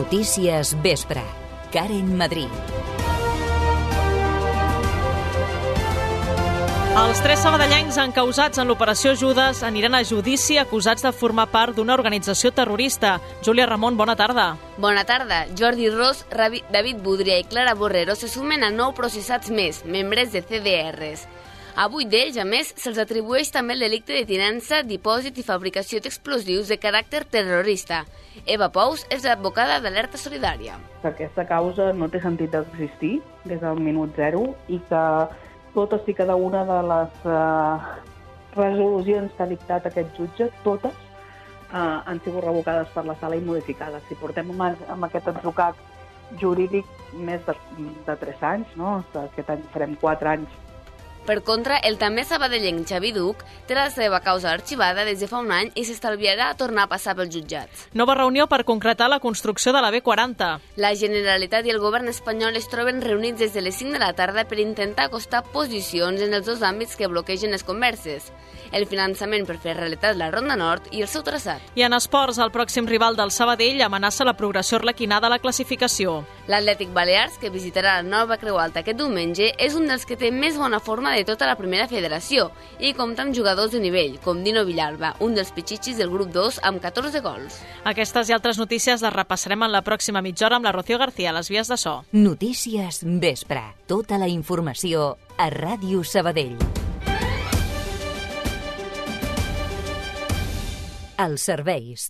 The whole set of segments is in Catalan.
Notícies Vespre. Karen Madrí. Els 3 sabadellencs encausats en l'Operació Judes aniran a judici acusats de formar part d'una organització terrorista. Júlia Ramon, bona tarda. Bona tarda. Jordi Ros, David Budria i Clara Borrero se sumen a 9 processats més, membres de CDRs. A 8 d'ells, a més, se'ls atribueix també el delicte de tinença, dipòsit i fabricació d'explosius de caràcter terrorista. Eva Pous és l'advocada d'Alerta Solidària. Aquesta causa no té sentit d'existir des del minut zero i que totes i cada una de les resolucions que ha dictat aquest jutge, totes han sigut revocades per la sala i modificades. Si portem amb aquest atzucac jurídic més de 3 anys, no? Aquest any farem 4 anys. Per contra, el també sabadellenc Xavi Duc té la seva causa arxivada des de fa un any i s'estalviarà a tornar a passar pels jutjats. Nova reunió per concretar la construcció de la B40. La Generalitat i el govern espanyol es troben reunits des de les 5 de la tarda per intentar acostar posicions en els 2 àmbits que bloquegen les converses: el finançament per fer realitat la Ronda Nord i el seu traçat. I en esports, el pròxim rival del Sabadell amenaça la progressió arlequinada a la classificació. L'Atlètic Balears, que visitarà la Nova Creu Alta aquest diumenge, és un dels que té més bona forma de tota la primera federació i compta amb jugadors de nivell, com Dino Villalba, un dels pitxitxis del grup 2 amb 14 gols. Aquestes i altres notícies les repassarem en la pròxima mitja hora amb la Rocío García a les vies de so. Notícies Vespre. Tota la informació a Ràdio Sabadell. Els serveis.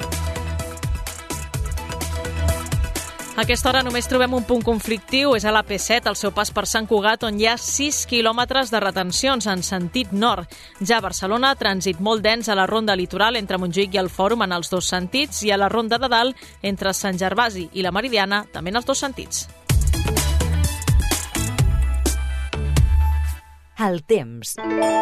A aquesta hora només trobem un punt conflictiu, és a l'AP7, al seu pas per Sant Cugat, on hi ha 6 quilòmetres de retencions en sentit nord. Ja a Barcelona, trànsit molt dens a la ronda litoral entre Montjuïc i el Fòrum en els 2 sentits i a la ronda de dalt entre Sant Gervasi i la Meridiana, també en els 2 sentits. El temps.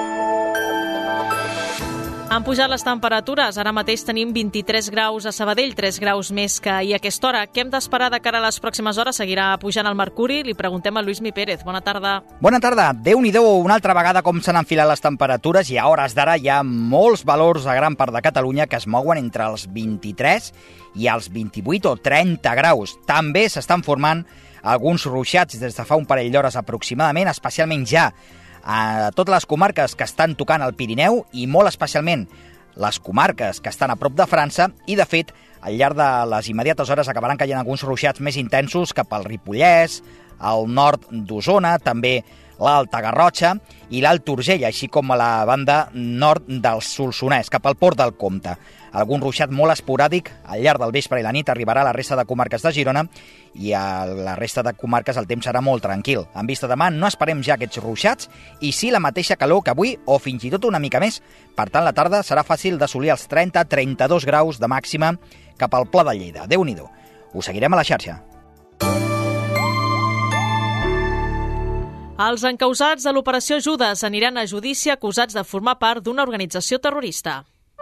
Han pujat les temperatures. Ara mateix tenim 23 graus a Sabadell, 3 graus més que ahir a aquesta hora. Què hem d'esperar de cara a les pròximes hores? Seguirà pujant el mercuri? Li preguntem a Lluís Mi Pérez. Bona tarda. Bona tarda. Déu-n'hi-do, una altra vegada com s'han enfilat les temperatures i a hores d'ara hi ha molts valors a gran part de Catalunya que es mouen entre els 23 i els 28 o 30 graus. També s'estan formant alguns ruixats des de fa un parell d'hores aproximadament, especialment ja a totes les comarques que estan tocant el Pirineu i molt especialment les comarques que estan a prop de França i, de fet, al llarg de les immediates hores acabaran caient alguns ruixats més intensos cap al Ripollès, al nord d'Osona, també l'Alta Garrotxa i l'Alt Urgell, així com a la banda nord del Solsonès, cap al Port del Comte. Algun ruixat molt esporàdic al llarg del vespre i la nit arribarà a la resta de comarques de Girona i a la resta de comarques el temps serà molt tranquil. En vista demà no esperem ja aquests ruixats i sí la mateixa calor que avui o fins i tot una mica més. Per tant, la tarda serà fàcil d'assolir els 30-32 graus de màxima cap al Pla de Lleida. Déu-n'hi-do. Ho seguirem a la xarxa. Els encausats de l'Operació Judes aniran a judici acusats de formar part d'una organització terrorista.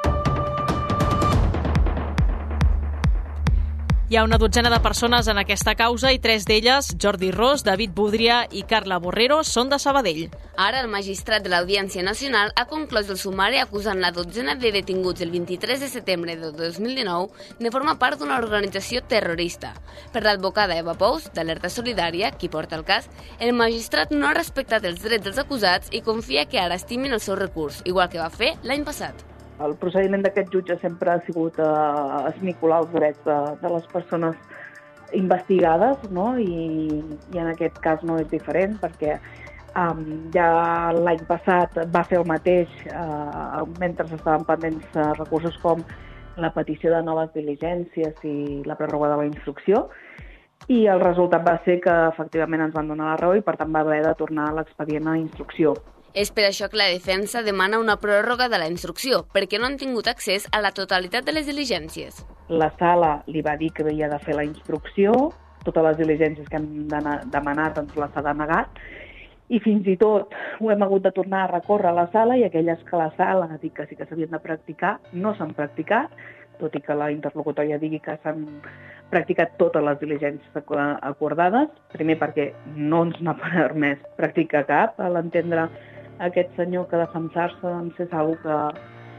Hi ha una dotzena de persones en aquesta causa i 3 d'elles, Jordi Ros, David Budria i Carla Borrero, són de Sabadell. Ara el magistrat de l'Audiència Nacional ha conclòs el sumari acusant la dotzena de detinguts el 23 de setembre de 2019 de formar part d'una organització terrorista. Per l'advocada Eva Pous, d'Alerta Solidària, qui porta el cas, el magistrat no ha respectat els drets dels acusats i confia que ara estimin el seu recurs, igual que va fer l'any passat. El procediment d'aquest jutge sempre ha sigut esmicolar els drets de les persones investigades, no? I en aquest cas no és diferent perquè ja l'any passat va fer el mateix mentre estaven pendents recursos com la petició de noves diligències i la pròrroga de la instrucció, i el resultat va ser que efectivament ens van donar la raó i per tant va haver de tornar l'expedient a instrucció. És per això que la defensa demana una pròrroga de la instrucció, perquè no han tingut accés a la totalitat de les diligències. La sala li va dir que havia de fer la instrucció, totes les diligències que hem demanat ens les ha denegat, i fins i tot ho hem hagut de tornar a recórrer a la sala i aquelles que la sala ha dit que sí que s'havien de practicar, no s'han practicat, tot i que la interlocutòria digui que s'han practicat totes les diligències acordades, primer perquè no ens n'ha permès practicar cap, a l'entendre aquest senyor que defensar-se doncs és una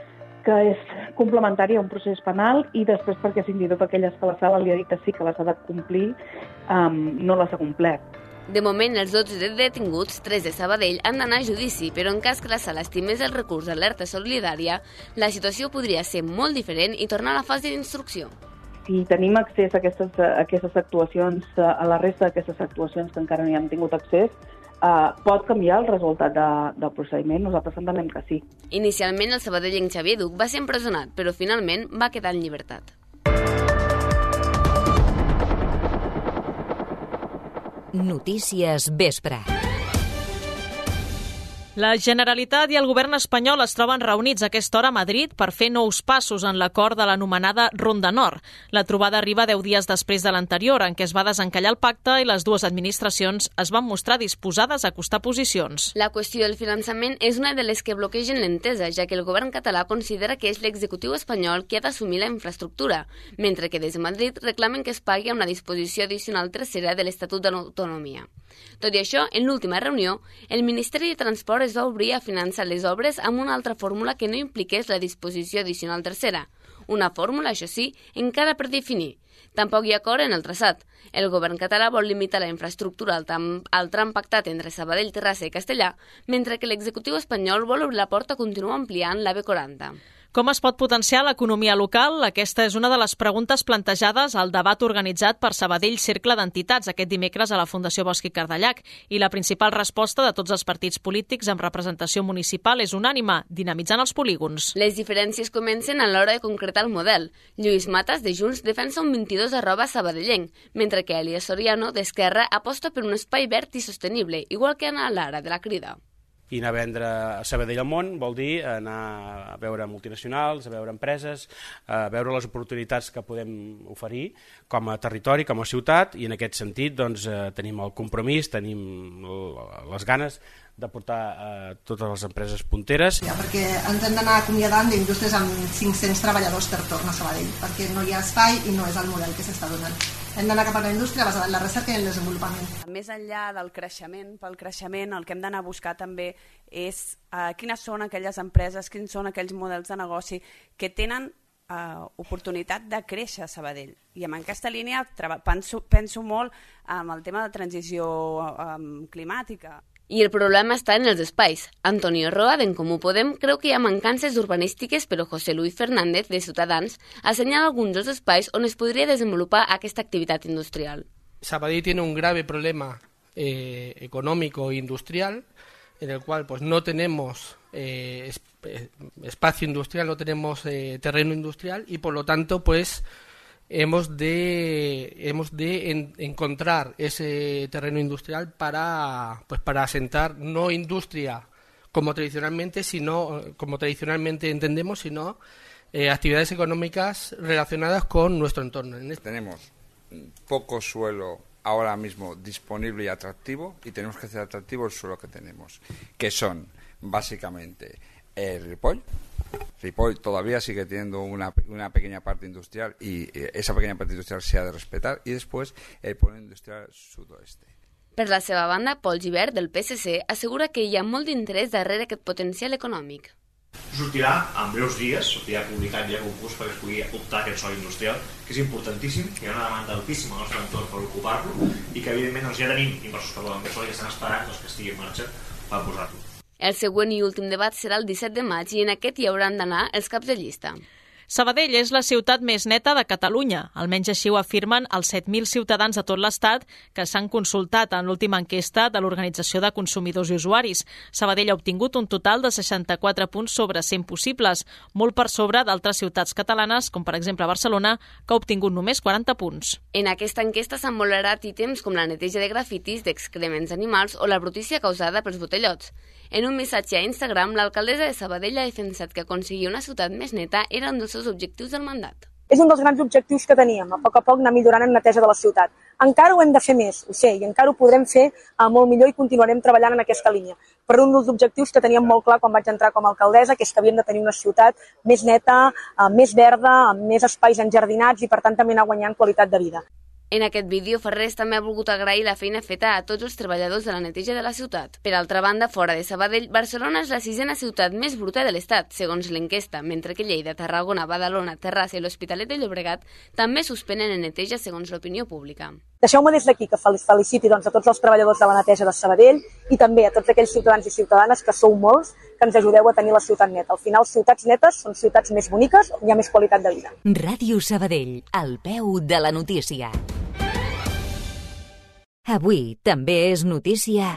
que és complementari a un procés penal i després perquè fins i tot aquelles que la sala li ha dit que sí que les ha de complir, no les ha complert. De moment, els 12 detinguts, 3 de Sabadell, han d'anar a judici, però en cas que la sala estimés el recurs d'alerta solidària, la situació podria ser molt diferent i tornar a la fase d'instrucció. Si tenim accés a aquestes actuacions, a la resta d'aquestes actuacions que encara no hi hem tingut accés, pot canviar el resultat del procediment? Nosaltres entenem que sí. Inicialment, el sabadellenc Xavier Duc va ser empresonat, però finalment va quedar en llibertat. Notícies Vespre. La Generalitat i el govern espanyol es troben reunits a aquesta hora a Madrid per fer nous passos en l'acord de l'anomenada Ronda Nord. La trobada arriba 10 dies després de l'anterior, en què es va desencallar el pacte i les dues administracions es van mostrar disposades a acostar posicions. La qüestió del finançament és una de les que bloquegen l'entesa, ja que el govern català considera que és l'executiu espanyol qui ha d'assumir la infraestructura, mentre que des de Madrid reclamen que es pagui a una disposició addicional tercera de l'Estatut d'Autonomia. Tot i això, en l'última reunió, el Ministeri de Transport es va obrir a finançar les obres amb una altra fórmula que no impliqués la disposició addicional tercera. Una fórmula, això sí, encara per definir. Tampoc hi ha acord en el traçat. El govern català vol limitar la infraestructura al tram pactat entre Sabadell, Terrassa i Castellà, mentre que l'executiu espanyol vol obrir la porta a continuar ampliant la B40. Com es pot potenciar l'economia local? Aquesta és una de les preguntes plantejades al debat organitzat per Sabadell Cercle d'Entitats aquest dimecres a la Fundació Bosch i Cardellac. I la principal resposta de tots els partits polítics amb representació municipal és unànime, dinamitzant els polígons. Les diferències comencen a l'hora de concretar el model. Lluís Matas, de Junts, defensa un 22 @sabadellenc, mentre que Elias Soriano, d'Esquerra, aposta per un espai verd i sostenible, igual que Ana Lara, de la Crida. I anar a vendre a Sabadell al món vol dir anar a veure multinacionals, a veure empreses, a veure les oportunitats que podem oferir com a territori, com a ciutat, i en aquest sentit doncs, tenim el compromís, tenim les ganes de portar totes les empreses punteres. Ja, perquè ens hem d'anar acomiadant d'indústries amb 500 treballadors per torn a Sabadell, perquè no hi ha espai i no és el model que s'està donant. Hem d'anar cap a la indústria basada en la recerca i en el desenvolupament. Més enllà del creixement, pel creixement el que hem d'anar a buscar també és quines són aquelles empreses, quins són aquells models de negoci que tenen oportunitat de créixer a Sabadell. I en aquesta línia penso molt en el tema de transició climàtica. I el problema està en els espais. Antonio Roa, d'En Comú Podem, creu que hi ha mancances urbanístiques, però José Luis Fernández, de Ciutadans, assenyala alguns dels espais on es podria desenvolupar aquesta activitat industrial. Sabadell tiene un grave problema económico e industrial, en el cual pues no tenemos espacio industrial, no tenemos terreno industrial y por lo tanto pues hemos de encontrar ese terreno industrial para asentar no industria como tradicionalmente entendemos, sino actividades económicas relacionadas con nuestro entorno. Tenemos poco suelo ahora mismo disponible y atractivo, y tenemos que hacer atractivo el suelo que tenemos, que son básicamente Ripoll. Ripoll todavía sigue teniendo una pequeña parte industrial y esa pequeña parte industrial se ha de respetar, y después el polígono industrial sudoeste. Per la seva banda, Pol Gibert, del PSC, assegura que hi ha molt d'interès darrere aquest potencial econòmic. Sortirà en breus dies, sortirà publicat ja concurs perquè es pugui optar a aquest sòl industrial, que és importantíssim, que hi ha una demanda altíssima al nostre entorn per ocupar-lo i que evidentment ja tenim inversors que volen aquest sòl i que estan esperant que estigui en marxa per posar-lo. El següent i últim debat serà el 17 de maig i en aquest hi hauran d'anar els caps de llista. Sabadell és la ciutat més neta de Catalunya. Almenys així ho afirmen els 7.000 ciutadans de tot l'Estat que s'han consultat en l'última enquesta de l'Organització de Consumidors i Usuaris. Sabadell ha obtingut un total de 64 punts sobre 100 possibles, molt per sobre d'altres ciutats catalanes, com per exemple Barcelona, que ha obtingut només 40 punts. En aquesta enquesta s'han valorat ítems com la neteja de grafitis, d'excrements animals o la brutícia causada pels botellots. En un missatge a Instagram, l'alcaldessa de Sabadell ha defensat que aconseguir una ciutat més neta era un dels seus objectius del mandat. És un dels grans objectius que teníem, a poc anar millorant en neteja de la ciutat. Encara ho hem de fer més, ho sé, i encara ho podrem fer molt millor i continuarem treballant en aquesta línia. Però un dels objectius que teníem molt clar quan vaig entrar com a alcaldessa, que és que havíem de tenir una ciutat més neta, més verda, amb més espais enjardinats i per tant també anar guanyant qualitat de vida. En aquest vídeo, Ferrés també ha volgut agrair la feina feta a tots els treballadors de la neteja de la ciutat. Per altra banda, fora de Sabadell, Barcelona és la 6ª ciutat més bruta de l'Estat, segons l'enquesta, mentre que Lleida, Tarragona, Badalona, Terrassa i l'Hospitalet de Llobregat també suspenen en neteja segons l'opinió pública. Deixeu-me des d'aquí que feliciti a tots els treballadors de la neteja de Sabadell i també a tots aquells ciutadans i ciutadanes que sou molts, que ens ajudeu a tenir la ciutat neta. Al final, ciutats netes són ciutats més boniques on hi ha més qualitat de vida. Ràdio Sabadell, al peu de la notícia. Avui també és notícia...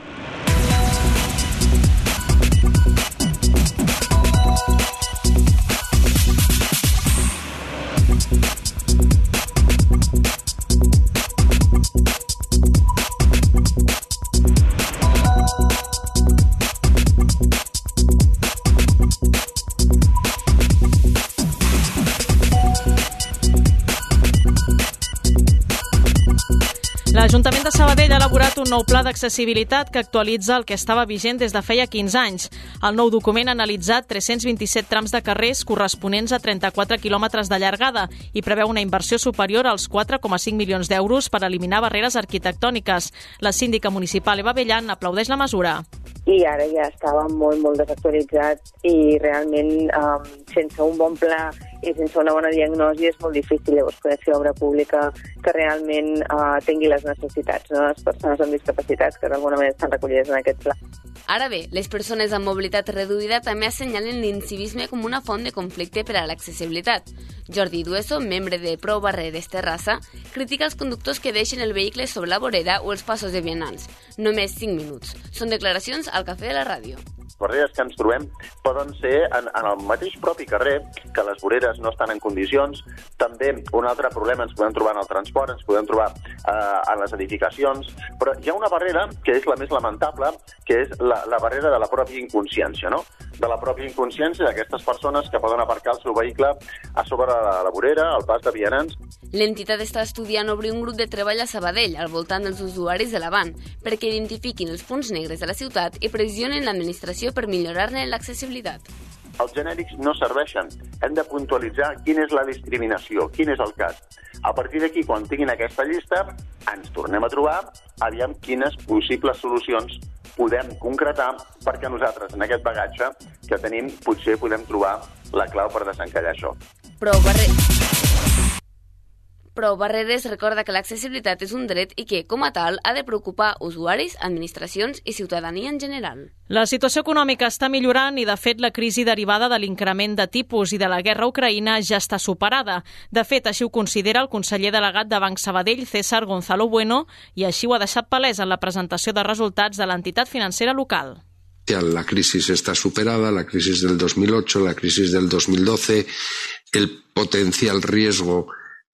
L'Ajuntament de Sabadell ha elaborat un nou pla d'accessibilitat que actualitza el que estava vigent des de feia 15 anys. El nou document ha analitzat 327 trams de carrers corresponents a 34 quilòmetres de llargada i preveu una inversió superior als 4,5 milions d'euros per eliminar barreres arquitectòniques. La síndica municipal Eva Bellan aplaudeix la mesura. I ara ja estava molt desactualitzat i realment sense un bon pla i sense una bona diagnosi és molt difícil llavors poder fer obra pública que realment tingui les necessitats de les persones amb discapacitats que d'alguna manera estan recollides en aquest pla. Ara bé, les persones amb mobilitat reduïda també assenyalen l'incivisme com una font de conflicte per a l'accessibilitat. Jordi Dueso, membre de Pro Barreres Terrassa, critica els conductors que deixen el vehicle sobre la vorera o els passos de vianants. Només 5 minuts. Són declaracions al Cafè de la Ràdio. Les barreres que ens trobem poden ser en el mateix propi carrer, que les voreres no estan en condicions. També un altre problema ens podem trobar en el transport, ens podem trobar en les edificacions, però hi ha una barrera que és la més lamentable, que és la barrera de la pròpia inconsciència, no? De la pròpia inconsciència d'aquestes persones que poden aparcar el seu vehicle a sobre la vorera, al pas de vianants. L'entitat està estudiant obrir un grup de treball a Sabadell al voltant dels usuaris de l'Avant perquè identifiquin els punts negres de la ciutat i pressionen l'administració per millorar-ne l'accessibilitat. Els genèrics no serveixen. Hem de puntualitzar quina és la discriminació, quin és el cas. A partir d'aquí, quan tinguin aquesta llista, ens tornem a trobar, aviam quines possibles solucions podem concretar perquè nosaltres, en aquest bagatge que tenim, potser podem trobar la clau per desencallar això. Però Barreres recorda que l'accessibilitat és un dret i que, com a tal, ha de preocupar usuaris, administracions i ciutadania en general. La situació econòmica està millorant i, de fet, la crisi derivada de l'increment de tipus i de la guerra a Ucraïna ja està superada. De fet, així ho considera el conseller delegat de Banc Sabadell, César Gonzalo Bueno, i així ho ha deixat palès en la presentació de resultats de l'entitat financera local. La crisis está superada, la crisis del 2008, la crisis del 2012, el potencial riesgo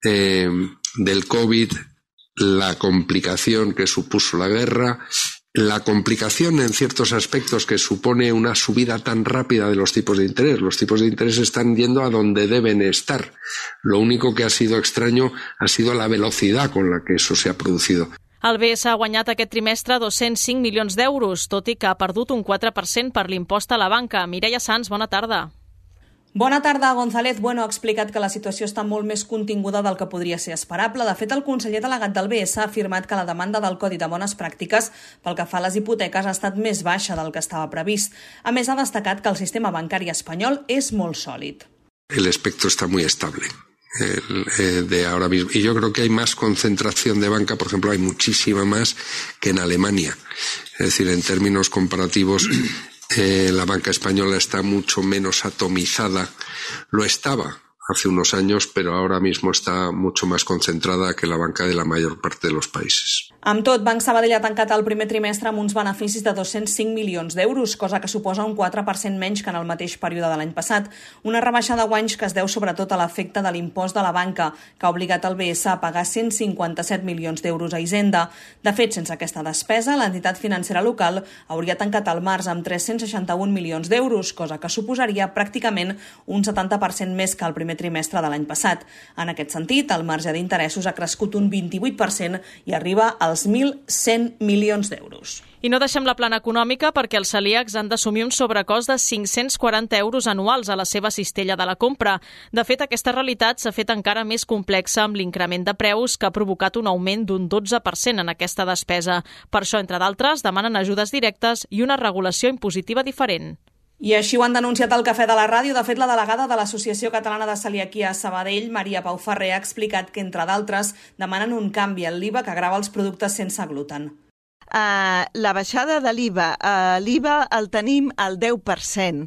del COVID, la complicación que supuso la guerra, la complicación en ciertos aspectos que supone una subida tan rápida de los tipos de interés. Los tipos de interés están yendo a donde deben estar. Lo único que ha sido extraño ha sido la velocidad con la que eso se ha producido. El BES ha guanyat aquest trimestre 205 milions d'euros, tot i que ha perdut un 4% per l'impost a la banca. Mireia Sans, bona tarda. Bona tarda. González Bueno ha explicat que la situació està molt més continguda del que podria ser esperable. De fet, el conseller delegat del BES ha afirmat que la demanda del Codi de Bones Pràctiques pel que fa a les hipoteques ha estat més baixa del que estava previst. A més, ha destacat que el sistema bancari espanyol és molt sòlid. El espectro está muy estable. De ahora mismo. Y yo creo que hay más concentración de banca, por ejemplo, hay muchísima más que en Alemania. Es decir, en términos comparativos, la banca española está mucho menos atomizada. Lo estaba hace unos años, pero ahora mismo está mucho más concentrada que la banca de la mayor parte de los países. Amb tot, Banc Sabadell ha tancat el primer trimestre amb uns beneficis de 205 milions d'euros, cosa que suposa un 4% menys que en el mateix període de l'any passat. Una rebaixa de guanys que es deu sobretot a l'efecte de l'impost de la banca, que ha obligat el BS a pagar 157 milions d'euros a Hisenda. De fet, sense aquesta despesa, l'entitat financera local hauria tancat el març amb 361 milions d'euros, cosa que suposaria pràcticament un 70% més que el primer trimestre de l'any passat. En aquest sentit, el marge d'interessos ha crescut un 28% i arriba al dels 1.100 milions d'euros. I no deixem la plana econòmica perquè els celíacs han d'assumir un sobrecost de 540 euros anuals a la seva cistella de la compra. De fet, aquesta realitat s'ha fet encara més complexa amb l'increment de preus que ha provocat un augment d'un 12% en aquesta despesa. Per això, entre d'altres, demanen ajudes directes i una regulació impositiva diferent. I així ho han denunciat al Cafè de la Ràdio. De fet, la delegada de l'Associació Catalana de Celiaquia a Sabadell, Maria Pau Ferrer, ha explicat que, entre d'altres, demanen un canvi en l'IVA que grava els productes sense gluten. La baixada de l'IVA. L'IVA el tenim al 10%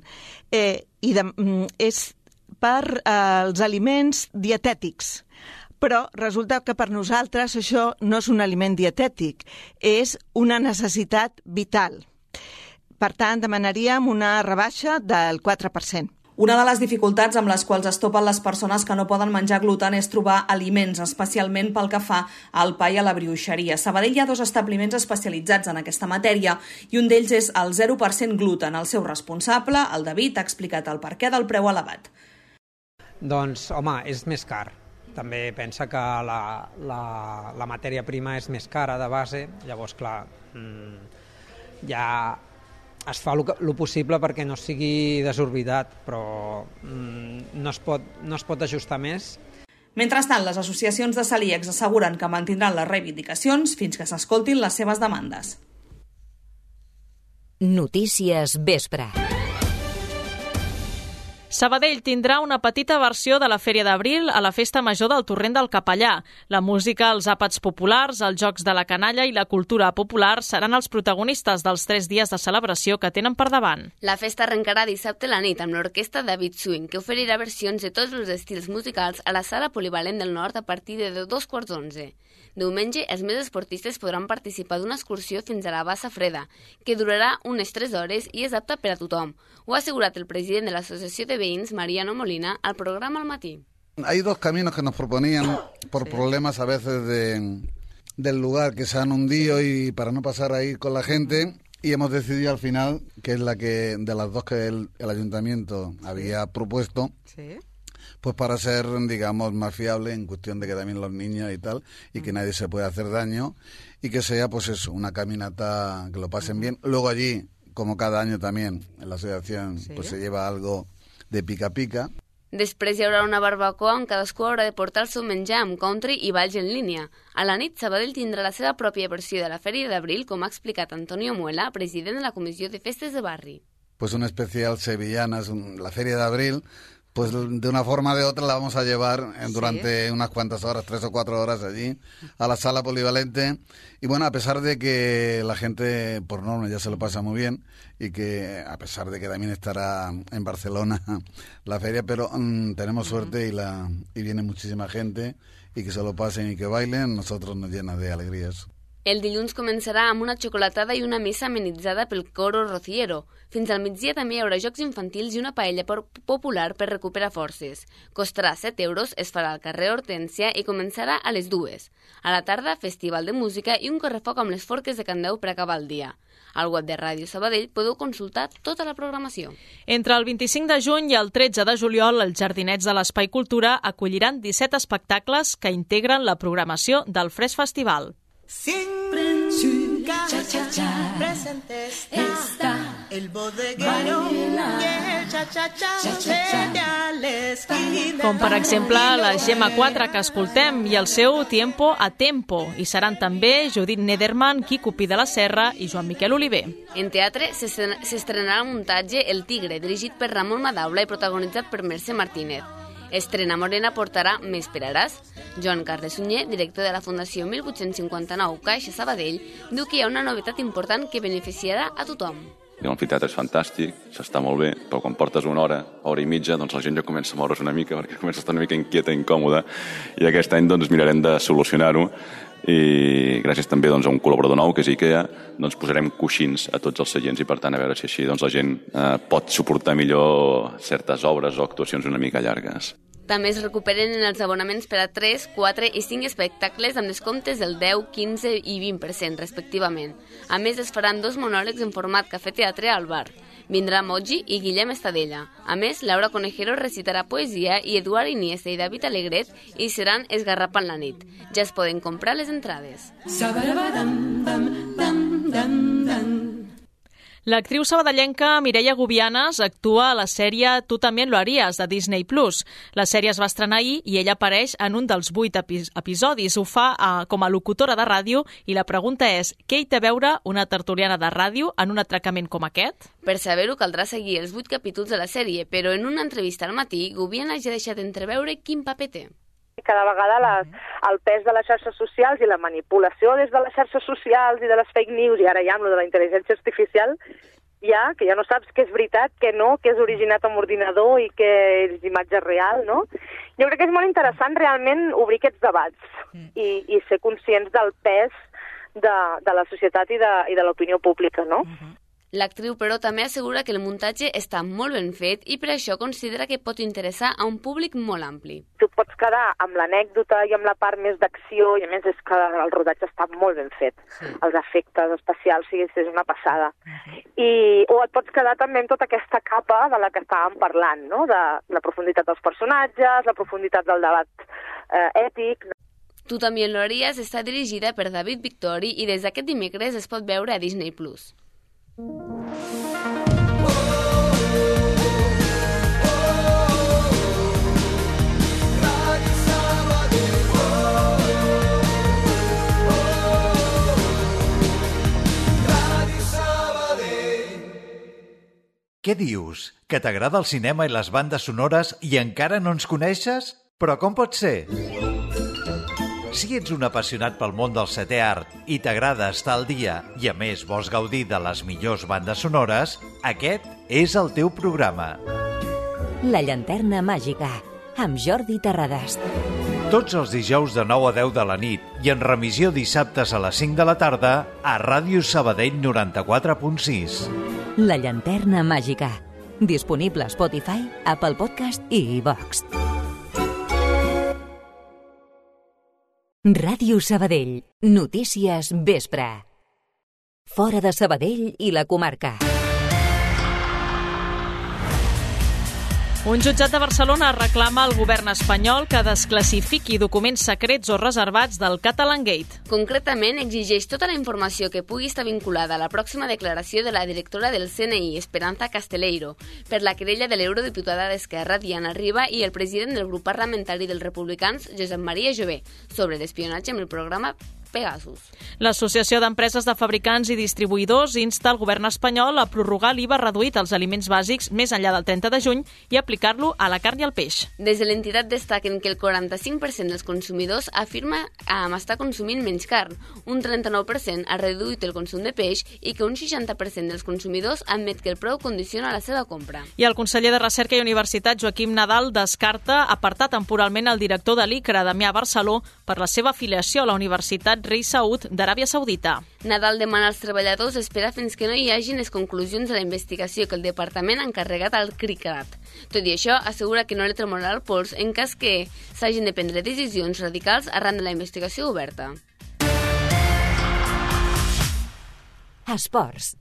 és per els aliments dietètics. Però resulta que per nosaltres això no és un aliment dietètic, és una necessitat vital. Per tant, demanaríem una rebaixa del 4%. Una de les dificultats amb les quals es topen les persones que no poden menjar gluten és trobar aliments, especialment pel que fa al pa i a la brioixeria. A Sabadell hi ha 2 establiments especialitzats en aquesta matèria i un d'ells és el 0% gluten. El seu responsable, el David, ha explicat el perquè del preu elevat. Doncs, home, és més car. També pensa que la matèria prima és més cara de base, llavors, clar, ja es fa el possible perquè no sigui desorbitat, però no es pot ajustar més. Mentrestant, les associacions de celíacs asseguren que mantindran les reivindicacions fins que s'escoltin les seves demandes. Notícies Vespre. Sabadell tindrà una petita versió de la Fèria d'Abril a la Festa Major del Torrent del Capellà. La música, els àpats populars, els jocs de la canalla i la cultura popular seran els protagonistes dels 3 dies de celebració que tenen per davant. La festa arrencarà dissabte a la nit amb l'orquestra David Swing, que oferirà versions de tots els estils musicals a la Sala Polivalent del Nord a partir de 11:15. Diumenge, els més esportistes podran participar d'una excursió fins a la Bassa Freda, que durarà unes 3 hores i és apta per a tothom. Ho ha assegurat el president de l'Associació de Veïns, Mariano Molina, al programa Al Matí. Hay 2 caminos que nos proponían por problemas a veces del lugar que se han hundido y para no pasar ahí con la gente, y hemos decidido al final, que es la que de las 2 que el ayuntamiento había propuesto, Sí. pues para ser, digamos, más fiable en cuestión de que también los niños y tal, y que nadie se pueda hacer daño, y que sea, pues eso, una caminata que lo pasen bien. Luego allí, como cada año también, en la asociación, pues se lleva algo de pica-pica. Després hi haurà una barbacoa on cadascú haurà de portar el seu menjar amb country i balls en línia. A la nit, Sabadell tindrà la seva pròpia versió de la Fèria d'Abril, com ha explicat Antonio Muela, president de la Comissió de Festes de Barri. Pues un especial sevillana, la Feria de Abril, pues de una forma o de otra la vamos a llevar durante unas cuantas horas, 3 o 4 horas allí, a la Sala Polivalente. Y bueno, a pesar de que la gente por norma ya se lo pasa muy bien, y que a pesar de que también estará en Barcelona la feria, pero tenemos suerte y viene muchísima gente, y que se lo pasen y que bailen, nosotros nos llena de alegrías. El dilluns començarà amb una xocolatada i una missa amenitzada pel coro rociero. Fins al migdia també hi haurà jocs infantils i una paella popular per recuperar forces. Costarà 7 euros, es farà al carrer Hortència i començarà a les 2. A la tarda, festival de música i un correfoc amb les forques de Candeu per acabar el dia. Al web de Ràdio Sabadell podeu consultar tota la programació. Entre el 25 de juny i el 13 de juliol, els Jardinets de l'Espai Cultura acolliran 17 espectacles que integren la programació del Fresc Festival. Siempre en su casa presente está el bodeguero y el cha-cha-cha de l'esquina. Com per exemple la Gemma 4 que escoltem i el seu Tiempo a Tempo. I seran també Judit Nederman, Quico Pi de la Serra i Joan Miquel Oliver. En teatre s'estrenarà el muntatge El Tigre, dirigit per Ramon Madaula i protagonitzat per Mercè Martínez. Estrena Morena portarà M'esperaràs. Joan Carles Sunyer, director de la Fundació 1859 Caixa Sabadell, diu que hi ha una novetat important que beneficiarà a tothom. L'amfiteatre és fantàstic, s'està molt bé, però quan portes una hora i mitja, doncs la gent ja comença a moure's una mica perquè comença a estar una mica inquieta, incòmoda, i aquest any doncs mirarem de solucionar-ho, i gràcies també doncs, a un col·laborador nou que és IKEA, doncs posarem coixins a tots els seients i per tant a veure si així doncs, la gent pot suportar millor certes obres o actuacions una mica llargues. També es recuperen els abonaments per a 3, 4 i 5 espectacles amb descomptes del 10, 15 i 20%, respectivament. A més, es faran 2 monòlegs en format cafè-teatre al bar. Vindrà Moji i Guillem Estadella. A més, Laura Conejero recitarà poesia i Eduard Iniesta i David Alegret hi seran esgarrapant la nit. Ja es poden comprar les entrades. L'actriu sabadellenca Mireia Gubianes actua a la sèrie Tu también lo harías, de Disney+. La sèrie es va estrenar ahir i ella apareix en un dels 8 episodis. Ho fa com a locutora de ràdio i la pregunta és: què hi té a veure una tertuliana de ràdio en un atracament com aquest? Per saber-ho caldrà seguir els 8 capítols de la sèrie, però en una entrevista al matí, Gubianes ja ha deixat entreveure quin paper té. Cada vegada el pes de les xarxes socials i la manipulació des de les xarxes socials i de les fake news, i ara ja amb lo de la intel·ligència artificial, que ja no saps què és veritat, què no, què és originat amb ordinador i què és imatge real, no? Jo crec que és molt interessant realment obrir aquests debats i ser conscients del pes de la societat i de l'opinió pública, no? L'actriu, però, també assegura que el muntatge està molt ben fet i per això considera que pot interessar a un públic molt ampli. Tu pots quedar amb l'anècdota i amb la part més d'acció, i a més és que el rodatge està molt ben fet. Sí. Els efectes especials, sí, és una passada. O et pots quedar també amb tota aquesta capa de la que estàvem parlant, no? De la profunditat dels personatges, la profunditat del debat ètic. Tu també lo haries està dirigida per David Victori i des d'aquest dimecres es pot veure a Disney+. Què dius? Que t'agrada el cinema i les bandes sonores i encara no ens coneixes? Però com pot ser? Si ets un apassionat pel món del setè art i t'agrada estar al dia i a més vols gaudir de les millors bandes sonores, aquest és el teu programa. La llanterna màgica, amb Jordi Terradas. Tots els dijous de 9 a 10 de la nit i en remissió dissabtes a les 5 de la tarda a Ràdio Sabadell 94.6. La llanterna màgica, disponible a Spotify, Apple Podcast i iVox. Ràdio Sabadell. Notícies vespre. Fora de Sabadell i la comarca. Un jutjat de Barcelona reclama al govern espanyol que desclassifiqui documents secrets o reservats del Catalangate. Concretament, exigeix tota la informació que pugui estar vinculada a la pròxima declaració de la directora del CNI, Esperanza Casteleiro, per la querella de l'eurodiputada d'Esquerra, Diana Riba, i el president del grup parlamentari dels republicans, Josep Maria Jové, sobre l'espionatge amb el programa Pegasus. L'Associació d'Empreses de Fabricants i Distribuïdors insta el govern espanyol a prorrogar l'IVA reduït als aliments bàsics més enllà del 30 de juny i aplicar-lo a la carn i al peix. Des de l'entitat destaquen que el 45% dels consumidors afirma estar consumint menys carn, un 39% ha reduït el consum de peix i que un 60% dels consumidors admet que el preu condiciona la seva compra. I el conseller de Recerca i Universitat, Joaquim Nadal, descarta apartar temporalment el director de l'ICRA, Damià Barceló, per la seva afiliació a la Universitat Rei Saud d'Aràbia Saudita. Nadal demana als treballadors esperar fins que no hi hagin les conclusions de la investigació que el departament ha encarregat al CRICRAT. Tot i això, assegura que no li tremolarà el pols en cas que s'hagin de prendre decisions radicals arran de la investigació oberta. Esports.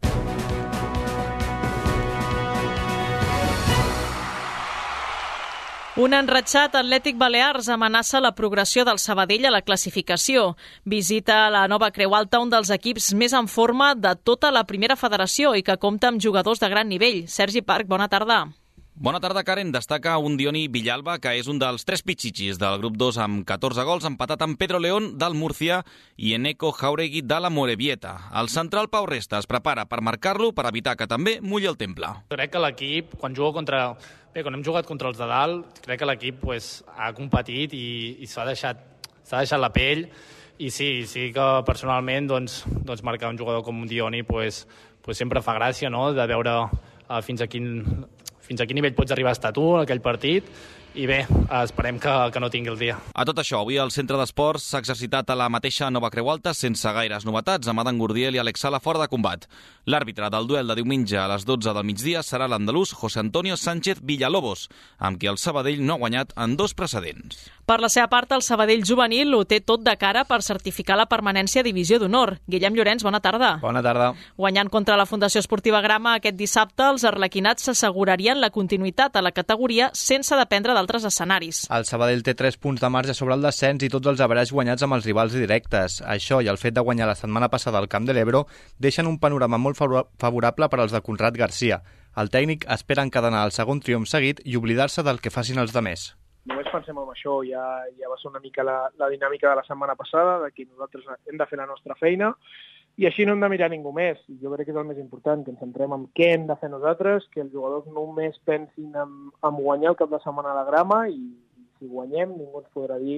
Un enratxat Atlètic Balears amenaça la progressió del Sabadell a la classificació. Visita la nova Creu Alta, un dels equips més en forma de tota la primera federació i que compta amb jugadors de gran nivell. Sergi Parc, bona tarda. Bona tarda, Karen. Destaca un Dioni Villalba, que és un dels 3 pitxitxis del grup 2 amb 14 gols, empatat amb Pedro León del Murcia i Eneco Jauregui de la Morevieta. El central Pau Resta es prepara per marcar-lo per evitar que també mulli el temple. Crec que l'equip, quan hem jugat contra els de dalt, crec que l'equip ha competit i s'ha deixat la pell. I sí que personalment marcar un jugador com un Dioni sempre fa gràcia, no?, de veure fins a quin nivell pots arribar a estar tu en aquell partit. I bé, esperem que no tingui el dia. A tot això, avui el Centre d'Esports s'ha exercitat a la mateixa Nova Creu Alta sense gaires novetats, amb Adam Gurdiel i Alex Sala fora de combat. L'àrbitre del duel de diumenge a les 12 del migdia serà l'andalús José Antonio Sánchez Villalobos, amb qui el Sabadell no ha guanyat en 2 precedents. Per la seva part, el Sabadell juvenil ho té tot de cara per certificar la permanència a Divisió d'Honor. Guillem Llorenç, bona tarda. Bona tarda. Guanyant contra la Fundació Esportiva Grama aquest dissabte, els arlequinats s'assegurarien la continuïtat a la categoria sense dependre d'altres escenaris. El Sabadell té 3 punts de marge sobre el descens i tots els averages guanyats amb els rivals directes. Això i el fet de guanyar la setmana passada al Camp de l'Ebro deixen un panorama molt favorable per als de Conrad Garcia. El tècnic espera encadenar el segon triomf seguit i oblidar-se del que facin els demés. Només pensem en això, ja va ser una mica la dinàmica de la setmana passada, de que nosaltres hem de fer la nostra feina, i així no hem de mirar ningú més. Jo crec que és el més important, que ens centrem en què hem de fer nosaltres, que els jugadors només pensin en guanyar el cap de setmana a la Grama, i si guanyem ningú ens podrà dir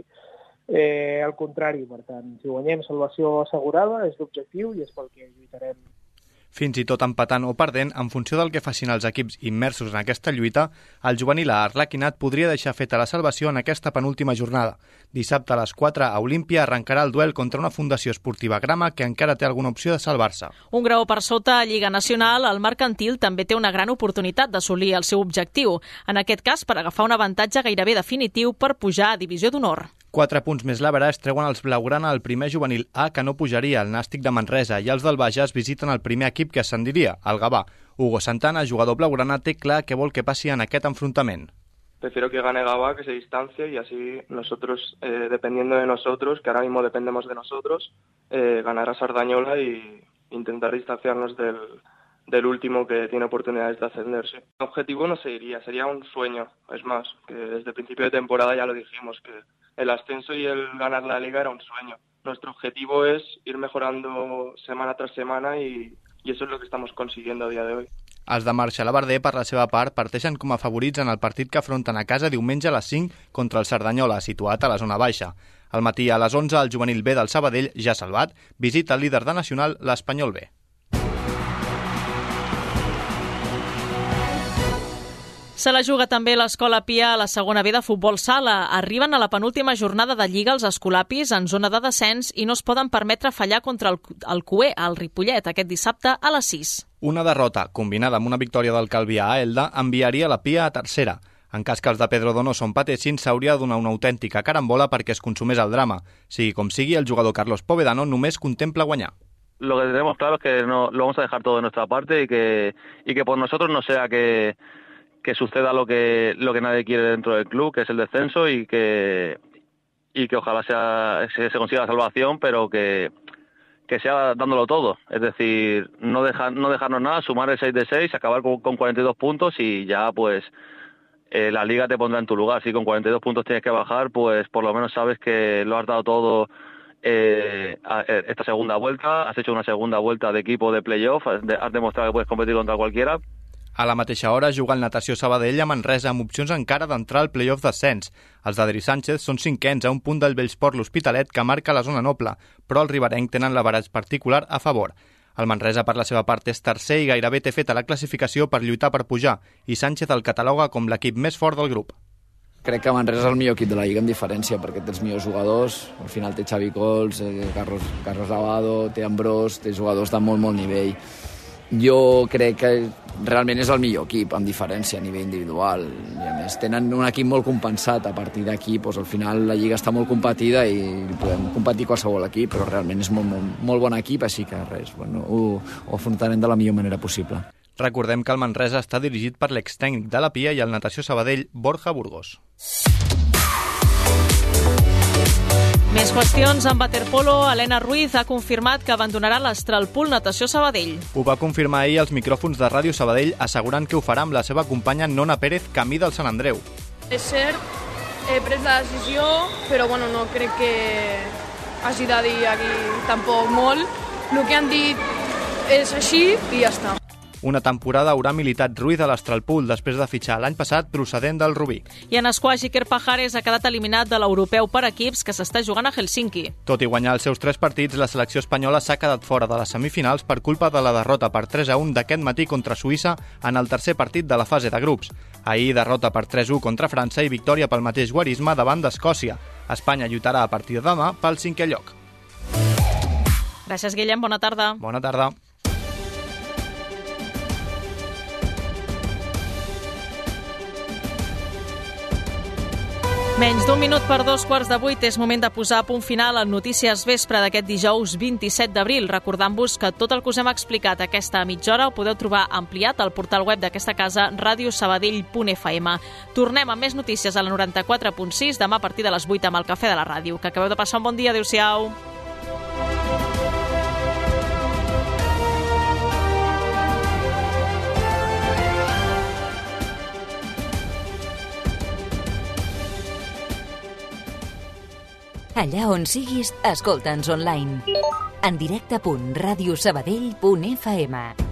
el contrari. Per tant, si guanyem, salvació assegurada, és l'objectiu i és pel que lluitarem. Fins i tot empatant o perdent, en funció del que facin els equips immersos en aquesta lluita, el juvenil arlequinat podria deixar feta la salvació en aquesta penúltima jornada. Dissabte a les 4 a Olímpia arrencarà el duel contra una Fundació Esportiva Grama que encara té alguna opció de salvar-se. Un graó per sota a Lliga Nacional, el Mercantil també té una gran oportunitat d'assolir el seu objectiu, en aquest cas per agafar un avantatge gairebé definitiu per pujar a Divisió d'Honor. 4 punts més l'Average treuen els blaugrana al primer juvenil A que no pujaria, el Nàstic de Manresa, i els del Bages visiten el primer equip que ascendiria, el Gavà. Hugo Santana, jugador blaugrana, té clar què vol que passi en aquest enfrontament. Prefiero que gane Gavà, que se distancie y así nosotros, dependiendo de nosotros, que ahora mismo dependemos de nosotros, ganar a Sardañola y intentar distanciarnos del último que tiene oportunidades de ascenderse. El objetivo no sería un sueño, es más, que desde el principio de temporada ya lo dijimos, que el ascenso y el ganar la Liga era un sueño. Nuestro objetivo es ir mejorando semana tras semana y eso es lo que estamos consiguiendo a día de hoy. Els de Marxa-Labarder, per la seva part, parteixen com a favorits en el partit que afronten a casa diumenge a les 5 contra el Cerdanyola, situat a la zona baixa. Al matí a les 11, el juvenil B del Sabadell, ja salvat, visita el líder de Nacional, l'Espanyol B. Se la juga també l'Escola Pia a la segona B de futbol sala. Arriben a la penúltima jornada de Lliga els escolapis en zona de descens i no es poden permetre fallar contra el Cué, al Ripollet, aquest dissabte a les 6. Una derrota, combinada amb una victòria del Calvià a Elda, enviaria la Pia a tercera. En cas que els de Pedro Donoso empatessin, s'hauria de donar una autèntica carambola perquè es consumés el drama. Sigui com sigui, el jugador Carlos Povedano només contempla guanyar. Lo que tenemos claro es que no, lo vamos a dejar todo de nuestra parte y que por nosotros no sea que suceda lo que nadie quiere dentro del club, que es el descenso y que ojalá se consiga la salvación, pero que sea dándolo todo. Es decir, no dejarnos nada, sumar el 6 de 6, acabar con 42 puntos y ya pues la Liga te pondrá en tu lugar. Si con 42 puntos tienes que bajar, pues por lo menos sabes que lo has dado todo esta segunda vuelta, has hecho una segunda vuelta de equipo de playoff, has demostrado que puedes competir contra cualquiera. A la mateixa hora juga el Natació Sabadell a Manresa amb opcions encara d'entrar al playoff d'ascens. Els d'Adri Sánchez són 5ens a un punt del Bellsport l'Hospitalet que marca la zona noble, però el riberenc tenen l'avantatge particular a favor. El Manresa, per la seva part, és tercer i gairebé té feta la classificació per lluitar per pujar, i Sánchez el cataloga com l'equip més fort del grup. Crec que Manresa és el millor equip de la Lliga amb diferència, perquè té els millors jugadors. Al final té Xavi Cols, Carlos Lavado, té Ambrós, té jugadors de molt nivell. Jo crec que realment és el millor equip, amb diferència a nivell individual. I a més, tenen un equip molt compensat. A partir d'aquí, doncs, al final la Lliga està molt competida i podem competir qualsevol equip, però realment és molt bon equip, així que res, ho afrontarem de la millor manera possible. Recordem que el Manresa està dirigit per l'extècnic de la Pia i el Natació Sabadell, Borja Burgos. Més qüestions amb waterpolo. Helena Ruiz ha confirmat que abandonarà l'Astralpool Natació Sabadell. Ho va confirmar ahir als micròfons de Ràdio Sabadell, assegurant que ho farà amb la seva companya Nona Pérez, camí del Sant Andreu. És cert, he pres la decisió, però no crec que hagi de dir aquí tampoc molt. El que han dit és així i ja està. Una temporada haurà militat Ruiz a l'Astralpool després de fitxar l'any passat procedent del Rubí. I en esquaix, Iker Pajares ha quedat eliminat de l'europeu per equips que s'està jugant a Helsinki. Tot i guanyar els seus 3 partits, la selecció espanyola s'ha quedat fora de les semifinals per culpa de la derrota per 3-1 d'aquest matí contra Suïssa en el tercer partit de la fase de grups. Ahir, derrota per 3-1 contra França i victòria pel mateix guarisme davant d'Escòcia. Espanya lluitarà a partir de demà pel 5è lloc. Gràcies, Guillem. Bona tarda. Bona tarda. Menys d'un minut per 2:15 és moment de posar a punt final en Notícies Vespre d'aquest dijous 27 d'abril, recordant-vos que tot el que us hem explicat aquesta mitja hora ho podeu trobar ampliat al portal web d'aquesta casa, radiosabadell.fm. Tornem amb més notícies a la 94.6 demà a partir de les 8 amb el Cafè de la Ràdio. Que acabeu de passar un bon dia. Adéu-siau. Allà on siguis, escolta'ns online. En directe.radiosabadell.fm